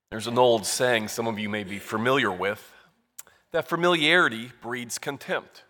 There's an old saying some of you may be familiar with, that familiarity breeds contempt.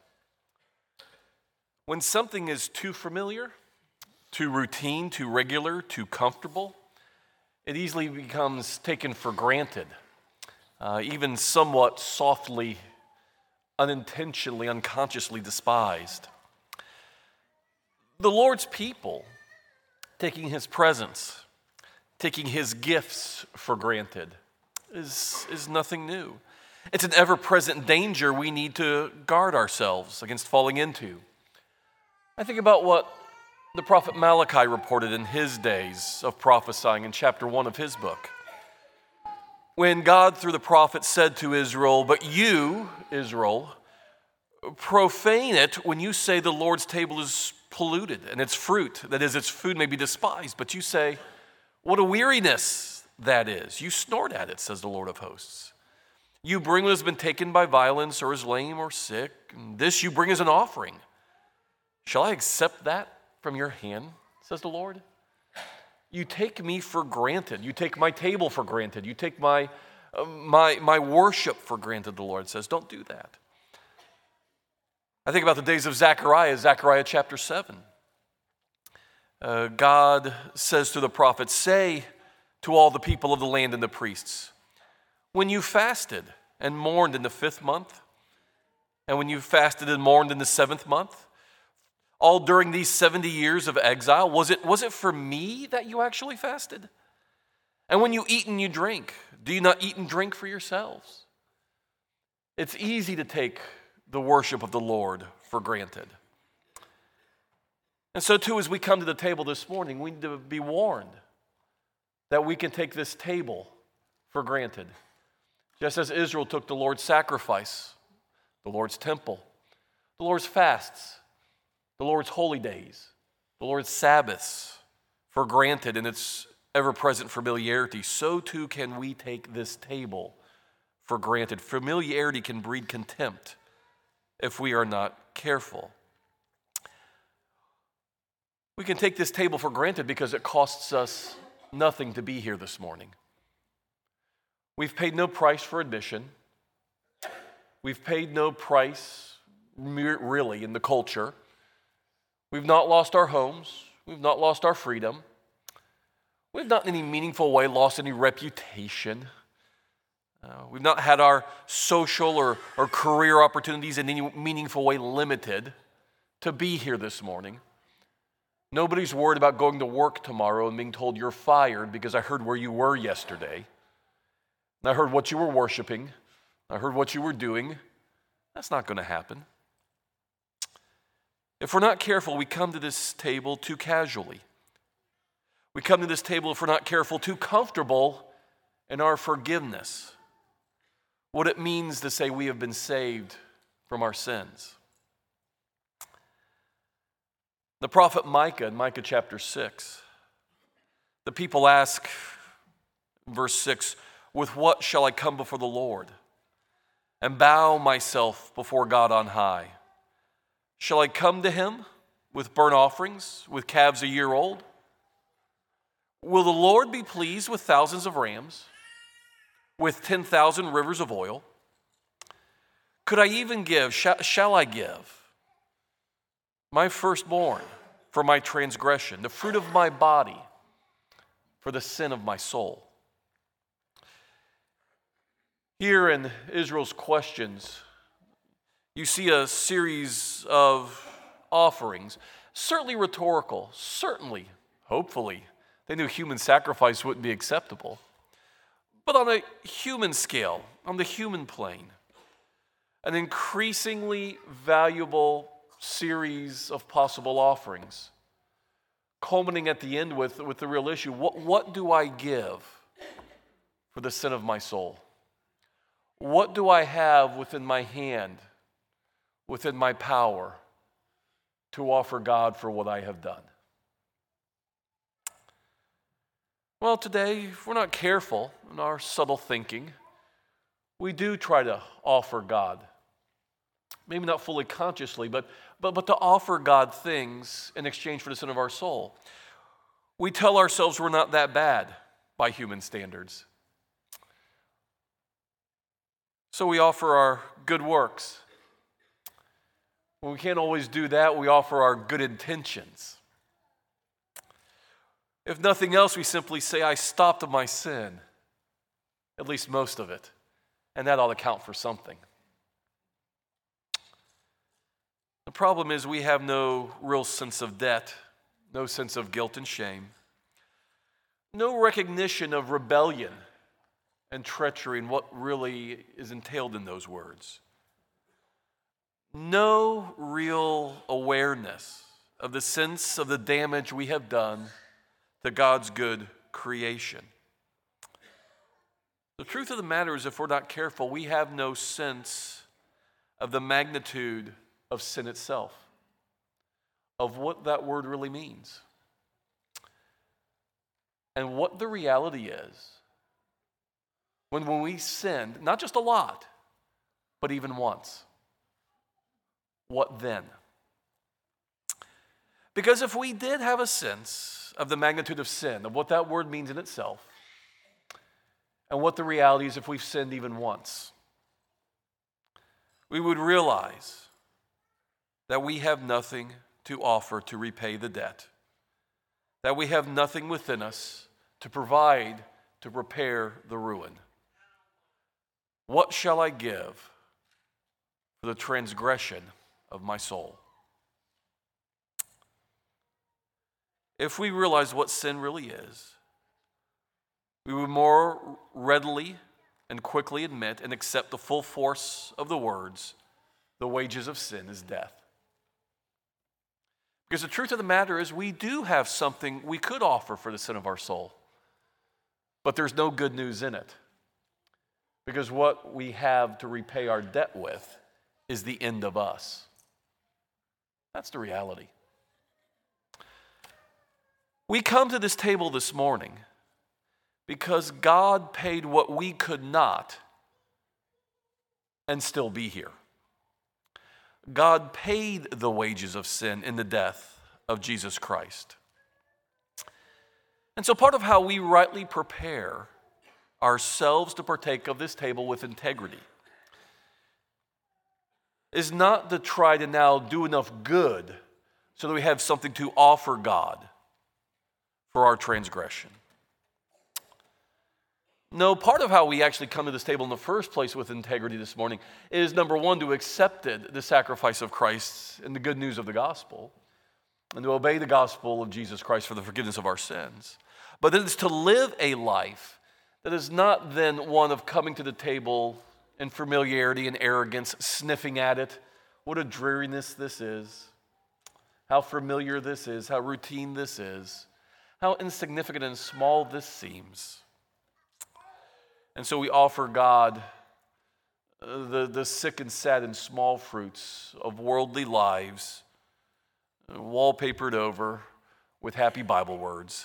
When something is too familiar, too routine, too regular, too comfortable, it easily becomes taken for granted, even somewhat softly, unintentionally, unconsciously despised. The Lord's people, taking his presence, taking his gifts for granted, is nothing new. It's an ever-present danger we need to guard ourselves against falling into. I think about what the prophet Malachi reported in his days of prophesying in chapter 1 of his book. When God, through the prophet, said to Israel, "But you, Israel, profane it when you say the Lord's table is polluted and its fruit, that is, its food may be despised. But you say, what a weariness that is. You snort at it, says the Lord of hosts. You bring what has been taken by violence or is lame or sick, and this you bring as an offering. Shall I accept that from your hand, says the Lord? You take me for granted. You take my table for granted. You take my worship for granted, the Lord says. Don't do that. I think about the days of Zechariah chapter 7. God says to the prophet, say to all the people of the land and the priests, when you fasted and mourned in the 5th month, and when you fasted and mourned in the 7th month, all during these 70 years of exile, was it for me that you actually fasted? And when you eat and you drink, do you not eat and drink for yourselves? It's easy to take the worship of the Lord for granted. And so too, as we come to the table this morning, we need to be warned that we can take this table for granted. Just as Israel took the Lord's sacrifice, the Lord's temple, the Lord's fasts, the Lord's holy days, the Lord's Sabbaths for granted in its ever-present familiarity, so too can we take this table for granted. Familiarity can breed contempt if we are not careful. We can take this table for granted because it costs us nothing to be here this morning. We've paid no price for admission. We've paid no price, really, in the culture. We've not lost our homes. We've not lost our freedom. We've not in any meaningful way lost any reputation. We've not had our social or career opportunities in any meaningful way limited to be here this morning. Nobody's worried about going to work tomorrow and being told you're fired because I heard where you were yesterday. And I heard what you were worshiping. I heard what you were doing. That's not going to happen. If we're not careful, we come to this table too casually. We come to this table, if we're not careful, too comfortable in our forgiveness. What it means to say we have been saved from our sins. The prophet Micah, in Micah chapter 6, the people ask, verse 6, with what shall I come before the Lord and bow myself before God on high? Shall I come to him with burnt offerings, with calves a year old? Will the Lord be pleased with thousands of rams, with 10,000 rivers of oil? Could I even give, shall I give my firstborn for my transgression, the fruit of my body for the sin of my soul? Here in Israel's questions, you see a series of offerings, certainly rhetorical, certainly, hopefully, they knew human sacrifice wouldn't be acceptable. But on a human scale, on the human plane, an increasingly valuable series of possible offerings, culminating at the end with the real issue, what do I give for the sin of my soul? What do I have within my hand, within my power, to offer God for what I have done? Well, today, if we're not careful in our subtle thinking, we do try to offer God. Maybe not fully consciously, but to offer God things in exchange for the sin of our soul. We tell ourselves we're not that bad by human standards. So we offer our good works. When we can't always do that, we offer our good intentions. If nothing else, we simply say, I stopped my sin, at least most of it, and that ought to count for something. The problem is we have no real sense of debt, no sense of guilt and shame, no recognition of rebellion and treachery and what really is entailed in those words. No real awareness of the sense of the damage we have done to God's good creation. The truth of the matter is, if we're not careful, we have no sense of the magnitude of sin itself, of what that word really means, and what the reality is when we sinned, not just a lot, but even once. What then? Because if we did have a sense of the magnitude of sin, of what that word means in itself, and what the reality is if we've sinned even once, we would realize that we have nothing to offer to repay the debt, that we have nothing within us to provide to repair the ruin. What shall I give for the transgression of my soul? If we realize what sin really is, we would more readily and quickly admit and accept the full force of the words, the wages of sin is death. Because the truth of the matter is we do have something we could offer for the sin of our soul, but there's no good news in it. Because what we have to repay our debt with is the end of us. That's the reality. We come to this table this morning because God paid what we could not and still be here. God paid the wages of sin in the death of Jesus Christ. And so part of how we rightly prepare ourselves to partake of this table with integrity is not to try to now do enough good so that we have something to offer God for our transgression. No, part of how we actually come to this table in the first place with integrity this morning is, number one, to accept the sacrifice of Christ and the good news of the gospel, and to obey the gospel of Jesus Christ for the forgiveness of our sins. But then it's to live a life that is not then one of coming to the table in familiarity and arrogance, sniffing at it. What a dreariness this is. How familiar this is. How routine this is. How insignificant and small this seems. And so we offer God the sick and sad and small fruits of worldly lives, wallpapered over with happy Bible words.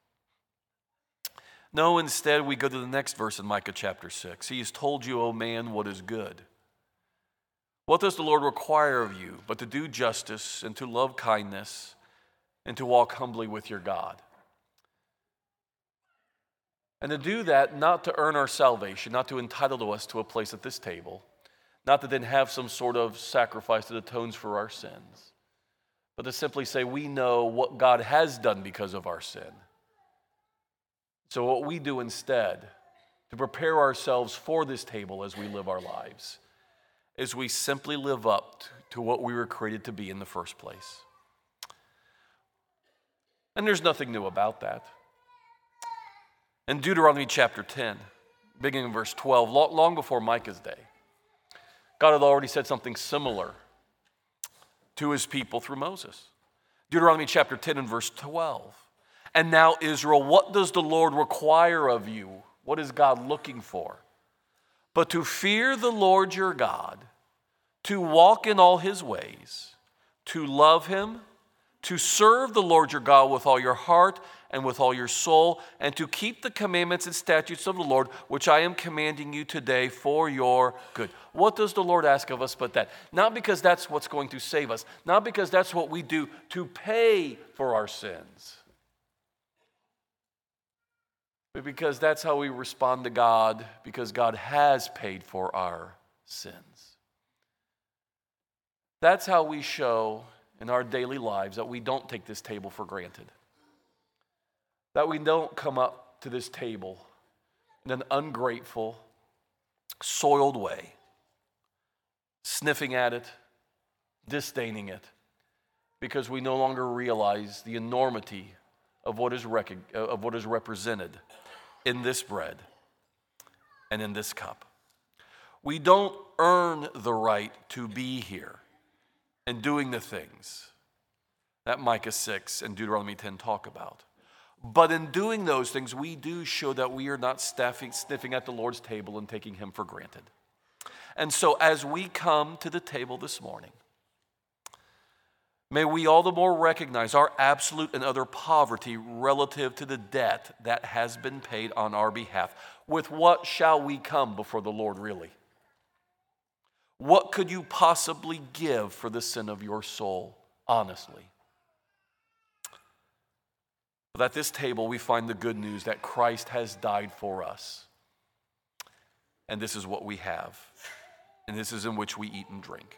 No, instead we go to the next verse in Micah chapter 6. He has told you, O man, what is good. What does the Lord require of you but to do justice and to love kindness and to walk humbly with your God? And to do that, not to earn our salvation, not to entitle us to a place at this table, not to then have some sort of sacrifice that atones for our sins, but to simply say we know what God has done because of our sin. So what we do instead, to prepare ourselves for this table as we live our lives, is we simply live up to what we were created to be in the first place. And there's nothing new about that. In Deuteronomy chapter 10, beginning in verse 12, long before Micah's day, God had already said something similar to his people through Moses. Deuteronomy chapter 10 and verse 12. And now, Israel, what does the Lord require of you? What is God looking for? But to fear the Lord your God, to walk in all his ways, to love him, to serve the Lord your God with all your heart and with all your soul, and to keep the commandments and statutes of the Lord, which I am commanding you today for your good. What does the Lord ask of us but that? Not because that's what's going to save us, not because that's what we do to pay for our sins, but because that's how we respond to God, because God has paid for our sins. That's how we show in our daily lives that we don't take this table for granted. That we don't come up to this table in an ungrateful, soiled way, sniffing at it, disdaining it, because we no longer realize the enormity of what is represented in this bread and in this cup. We don't earn the right to be here and doing the things that Micah 6 and Deuteronomy 10 talk about. But in doing those things, we do show that we are not sniffing at the Lord's table and taking him for granted. And so as we come to the table this morning, may we all the more recognize our absolute and utter poverty relative to the debt that has been paid on our behalf. With what shall we come before the Lord really? What could you possibly give for the sin of your soul, honestly? But at this table, we find the good news that Christ has died for us. And this is what we have. And this is in which we eat and drink.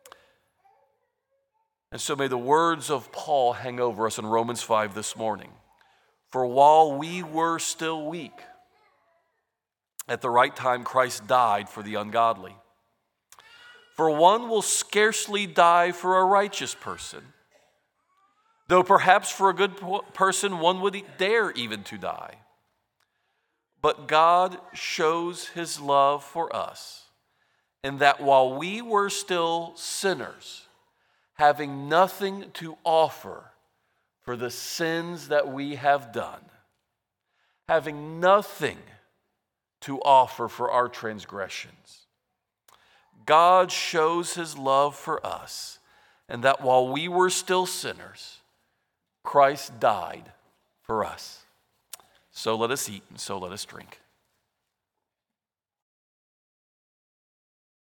And so may the words of Paul hang over us in Romans 5 this morning. For while we were still weak, at the right time Christ died for the ungodly. For one will scarcely die for a righteous person, though perhaps for a good person one would dare even to die. But God shows his love for us, in that while we were still sinners, having nothing to offer for the sins that we have done, having nothing to offer for our transgressions, God shows his love for us, and that while we were still sinners, Christ died for us. So let us eat and so let us drink.